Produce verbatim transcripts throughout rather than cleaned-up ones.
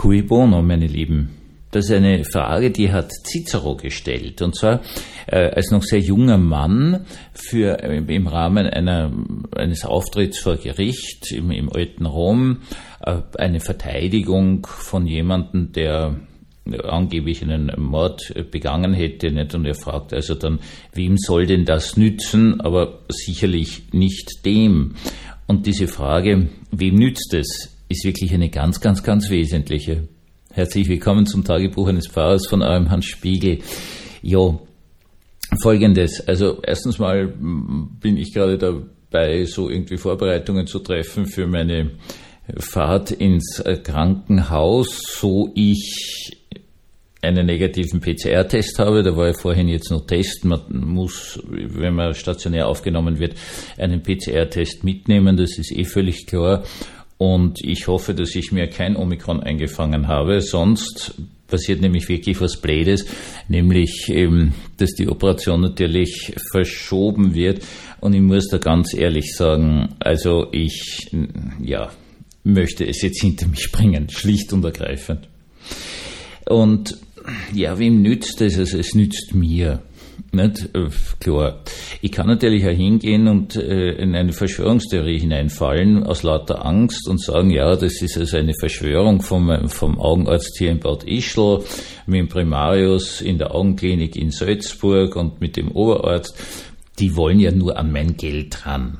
Cui bono, meine Lieben? Das ist eine Frage, die hat Cicero gestellt. Und zwar äh, als noch sehr junger Mann für äh, im Rahmen einer, eines Auftritts vor Gericht im, im alten Rom äh, eine Verteidigung von jemandem, der angeblich einen Mord begangen hätte, nicht? Und er fragt also dann, wem soll denn das nützen? Aber sicherlich nicht dem. Und diese Frage, wem nützt es, ist wirklich eine ganz, ganz, ganz wesentliche. Herzlich willkommen zum Tagebuch eines Pfarrers von eurem Hans Spiegel. Ja, Folgendes. Also erstens mal bin ich gerade dabei, so irgendwie Vorbereitungen zu treffen für meine Fahrt ins Krankenhaus, so ich einen negativen P C R-Test habe. Da war ja vorhin jetzt noch Test. Man muss, wenn man stationär aufgenommen wird, einen P C R-Test mitnehmen. Das ist eh völlig klar. Und ich hoffe, dass ich mir kein Omikron eingefangen habe. Sonst passiert nämlich wirklich was Blödes, nämlich eben, dass die Operation natürlich verschoben wird. Und ich muss da ganz ehrlich sagen, also ich, ja, möchte es jetzt hinter mich bringen, schlicht und ergreifend. Und ja, wem nützt es? Also es nützt mir. Nicht? Klar. Ich kann natürlich auch hingehen und äh, in eine Verschwörungstheorie hineinfallen, aus lauter Angst und sagen, ja, das ist also eine Verschwörung vom, vom Augenarzt hier in Bad Ischl, mit dem Primarius in der Augenklinik in Salzburg und mit dem Oberarzt. Die wollen ja nur an mein Geld ran.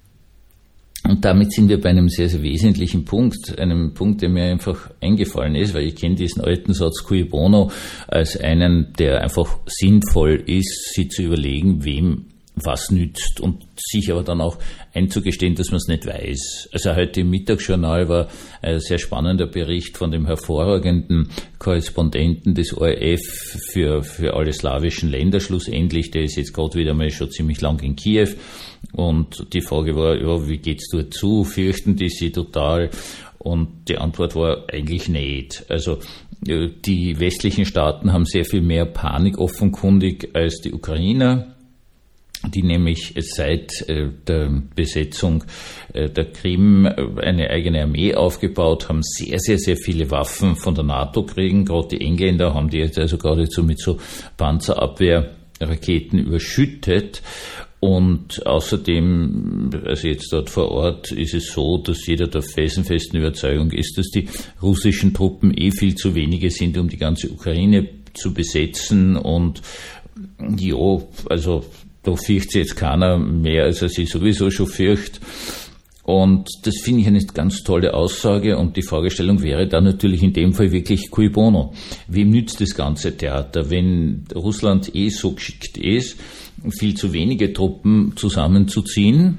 Und damit sind wir bei einem sehr, sehr wesentlichen Punkt, einem Punkt, der mir einfach eingefallen ist, weil ich kenne diesen alten Satz Cui bono als einen, der einfach sinnvoll ist, sich zu überlegen, wem was nützt und sich aber dann auch einzugestehen, dass man es nicht weiß. Also heute im Mittagsjournal war ein sehr spannender Bericht von dem hervorragenden Korrespondenten des O R F für, für alle slawischen Länder schlussendlich. Der ist jetzt gerade wieder mal schon ziemlich lang in Kiew. Und die Frage war, ja, wie geht's dort zu? Fürchten die sie total? Und die Antwort war eigentlich nicht. Also die westlichen Staaten haben sehr viel mehr Panik offenkundig als die Ukrainer, die nämlich seit der Besetzung der Krim eine eigene Armee aufgebaut haben, sehr, sehr, sehr viele Waffen von der NATO kriegen. Gerade die Engländer haben die jetzt also geradezu mit so Panzerabwehrraketen überschüttet. Und außerdem, also jetzt dort vor Ort, ist es so, dass jeder der felsenfesten Überzeugung ist, dass die russischen Truppen eh viel zu wenige sind, um die ganze Ukraine zu besetzen. Und ja, also da fürchtet jetzt keiner mehr, als er sie sowieso schon fürchtet. Und das finde ich eine ganz tolle Aussage. Und die Fragestellung wäre dann natürlich in dem Fall wirklich Cui bono. Wem nützt das ganze Theater, wenn Russland eh so geschickt ist, viel zu wenige Truppen zusammenzuziehen?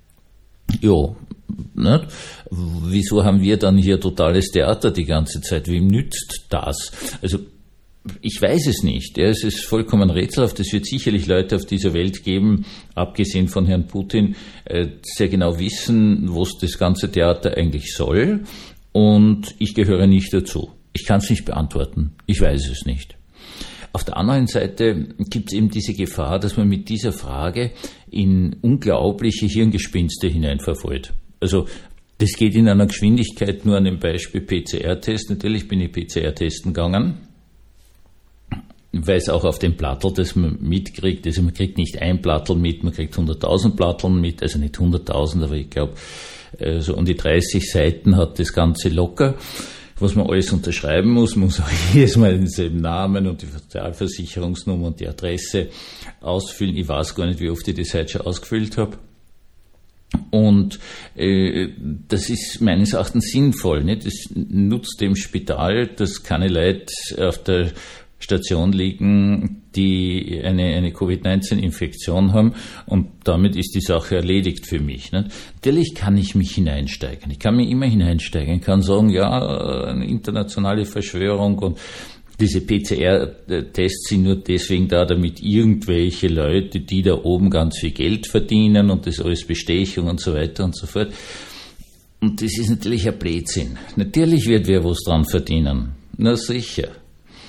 Ja, nicht? Wieso haben wir dann hier totales Theater die ganze Zeit? Wem nützt das? Also ich weiß es nicht. Ja, es ist vollkommen rätselhaft. Es wird sicherlich Leute auf dieser Welt geben, abgesehen von Herrn Putin, äh, sehr genau wissen, was das ganze Theater eigentlich soll. Und ich gehöre nicht dazu. Ich kann es nicht beantworten. Ich weiß es nicht. Auf der anderen Seite gibt es eben diese Gefahr, dass man mit dieser Frage in unglaubliche Hirngespinste hineinverfällt. Also das geht in einer Geschwindigkeit, nur an dem Beispiel P C R-Test. Natürlich bin ich P C R-Testen gegangen, weil es auch auf dem Plattel, das man mitkriegt, also man kriegt nicht ein Plattel mit, man kriegt hunderttausend Platteln mit, also nicht hunderttausend, aber ich glaube, so um die dreißig Seiten hat das Ganze locker. Was man alles unterschreiben muss, man muss auch jedes Mal denselben Namen und die Sozialversicherungsnummer und die Adresse ausfüllen. Ich weiß gar nicht, wie oft ich das heute schon ausgefüllt habe. Und äh, das ist meines Erachtens sinnvoll. Nicht? Das nutzt dem Spital, dass keine Leute auf der Station liegen, die eine, eine Covid neunzehn Infektion haben, und damit ist die Sache erledigt für mich. Nicht? Natürlich kann ich mich hineinsteigern. Ich kann mich immer hineinsteigern. Ich kann sagen, ja, eine internationale Verschwörung und diese P C R-Tests sind nur deswegen da, damit irgendwelche Leute, die da oben ganz viel Geld verdienen und das alles Bestechung und so weiter und so fort. Und das ist natürlich ein Blödsinn. Natürlich wird wer was dran verdienen. Na sicher.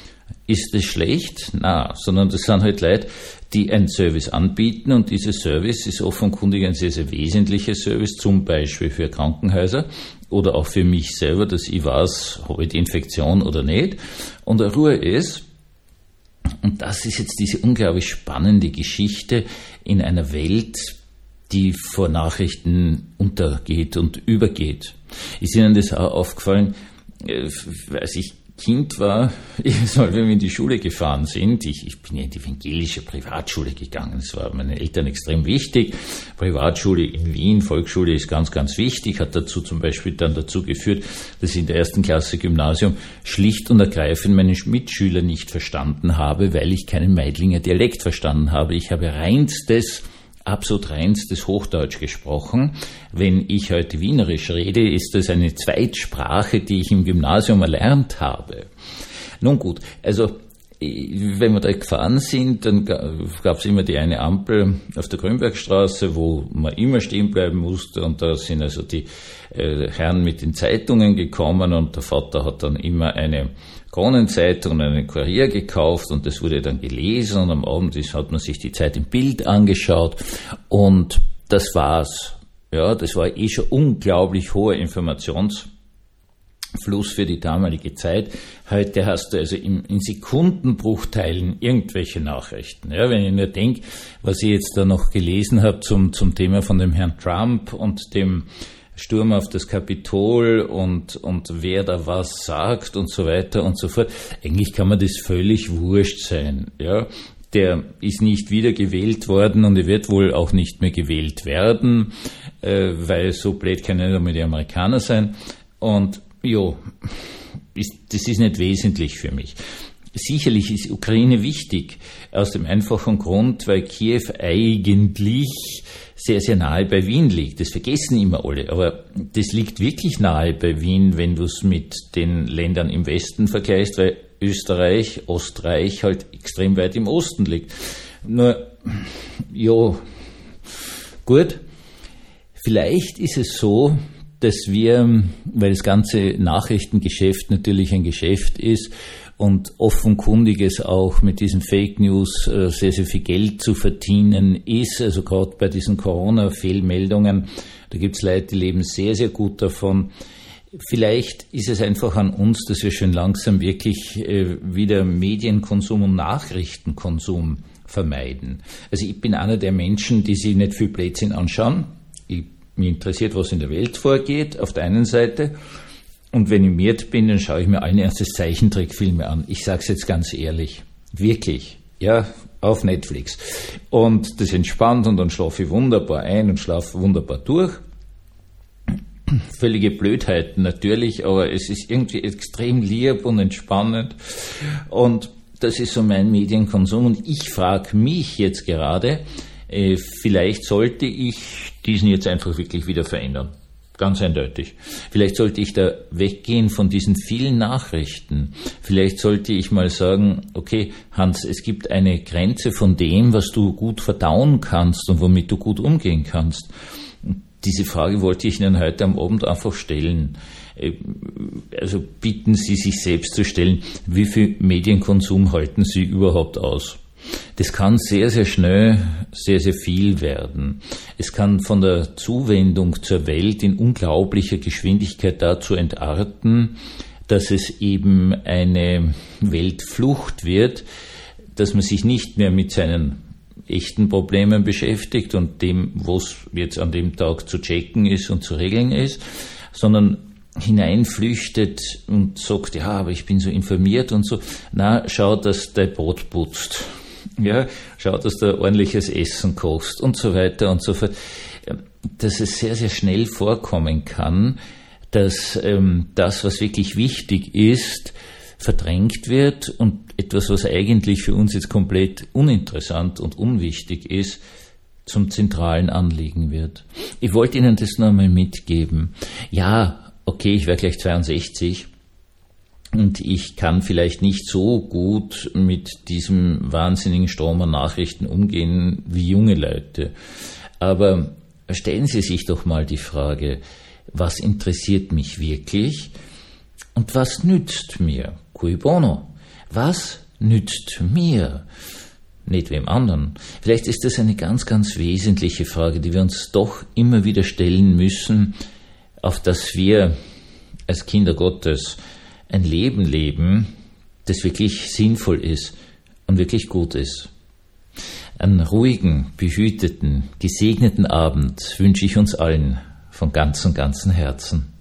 Ist das schlecht? Na, sondern das sind halt Leute, die einen Service anbieten, und dieser Service ist offenkundig ein sehr, sehr wesentlicher Service, zum Beispiel für Krankenhäuser oder auch für mich selber, dass ich weiß, habe ich die Infektion oder nicht, und eine Ruhe ist. Und das ist jetzt diese unglaublich spannende Geschichte in einer Welt, die vor Nachrichten untergeht und übergeht. Ist Ihnen das auch aufgefallen, als ich Kind war, jedes Mal, wenn wir in die Schule gefahren sind, ich, ich bin ja in die evangelische Privatschule gegangen, das war meinen Eltern extrem wichtig. Privatschule in Wien, Volksschule ist ganz, ganz wichtig, hat dazu zum Beispiel dann dazu geführt, dass ich in der ersten Klasse Gymnasium schlicht und ergreifend meine Mitschüler nicht verstanden habe, weil ich keinen Meidlinger Dialekt verstanden habe. Ich habe reinstes absolut reinstes Hochdeutsch gesprochen. Wenn ich heute Wienerisch rede, ist das eine Zweitsprache, die ich im Gymnasium erlernt habe. Nun gut, also wenn wir da gefahren sind, dann gab es immer die eine Ampel auf der Grünbergstraße, wo man immer stehen bleiben musste, und da sind also die äh, Herren mit den Zeitungen gekommen, und der Vater hat dann immer eine Kronenzeitung und einen Kurier gekauft, und das wurde dann gelesen, und am Abend ist, hat man sich die Zeit im Bild angeschaut, und das war's. Ja, das war eh schon unglaublich hoher Informationsfluss für die damalige Zeit. Heute hast du also in, in Sekundenbruchteilen irgendwelche Nachrichten. Ja, wenn ich nur denke, was ich jetzt da noch gelesen habe zum, zum Thema von dem Herrn Trump und dem Sturm auf das Kapitol und, und wer da was sagt und so weiter und so fort. Eigentlich kann mir das völlig wurscht sein. Ja, der ist nicht wieder gewählt worden, und er wird wohl auch nicht mehr gewählt werden, äh, weil so blöd können ja die Amerikaner sein. Und jo, ist, das ist nicht wesentlich für mich. Sicherlich ist Ukraine wichtig, aus dem einfachen Grund, weil Kiew eigentlich sehr, sehr nahe bei Wien liegt. Das vergessen immer alle, aber das liegt wirklich nahe bei Wien, wenn du es mit den Ländern im Westen vergleichst, weil Österreich, Österreich halt extrem weit im Osten liegt. Nur, ja, gut, vielleicht ist es so, dass wir, weil das ganze Nachrichtengeschäft natürlich ein Geschäft ist und offenkundig es auch mit diesen Fake News äh, sehr, sehr viel Geld zu verdienen ist, also gerade bei diesen Corona-Fehlmeldungen, da gibt es Leute, die leben sehr, sehr gut davon. Vielleicht ist es einfach an uns, dass wir schon langsam wirklich äh, wieder Medienkonsum und Nachrichtenkonsum vermeiden. Also ich bin einer der Menschen, die sich nicht viel Blödsinn anschauen. Ich, mich interessiert, was in der Welt vorgeht, auf der einen Seite. Und wenn ich miert bin, dann schaue ich mir allen Ernstes Zeichentrickfilme an. Ich sage es jetzt ganz ehrlich. Wirklich. Ja, auf Netflix. Und das entspannt, und dann schlafe ich wunderbar ein und schlafe wunderbar durch. Völlige Blödheiten natürlich, aber es ist irgendwie extrem lieb und entspannend. Und das ist so mein Medienkonsum. Und ich frage mich jetzt gerade, äh, vielleicht sollte ich diesen jetzt einfach wirklich wieder verändern. Ganz eindeutig. Vielleicht sollte ich da weggehen von diesen vielen Nachrichten. Vielleicht sollte ich mal sagen, okay, Hans, es gibt eine Grenze von dem, was du gut verdauen kannst und womit du gut umgehen kannst. Diese Frage wollte ich Ihnen heute am Abend einfach stellen. Also bitten Sie sich selbst zu stellen, wie viel Medienkonsum halten Sie überhaupt aus? Das kann sehr, sehr schnell sehr, sehr viel werden. Es kann von der Zuwendung zur Welt in unglaublicher Geschwindigkeit dazu entarten, dass es eben eine Weltflucht wird, dass man sich nicht mehr mit seinen echten Problemen beschäftigt und dem, was jetzt an dem Tag zu checken ist und zu regeln ist, sondern hineinflüchtet und sagt, ja, aber ich bin so informiert und so. Na, schau, dass dein Brot putzt. Ja, schau, dass du ordentliches Essen kochst und so weiter und so fort. Dass es sehr, sehr schnell vorkommen kann, dass ähm, das, was wirklich wichtig ist, verdrängt wird und etwas, was eigentlich für uns jetzt komplett uninteressant und unwichtig ist, zum zentralen Anliegen wird. Ich wollte Ihnen das noch einmal mitgeben. Ja, okay, ich werde gleich zweiundsechzig. Und ich kann vielleicht nicht so gut mit diesem wahnsinnigen Strom an Nachrichten umgehen wie junge Leute. Aber stellen Sie sich doch mal die Frage, was interessiert mich wirklich und was nützt mir? Cui bono? Was nützt mir, nicht wem anderen? Vielleicht ist das eine ganz, ganz wesentliche Frage, die wir uns doch immer wieder stellen müssen, auf dass wir als Kinder Gottes ein Leben leben, das wirklich sinnvoll ist und wirklich gut ist. Einen ruhigen, behüteten, gesegneten Abend wünsche ich uns allen von ganzem, ganzem Herzen.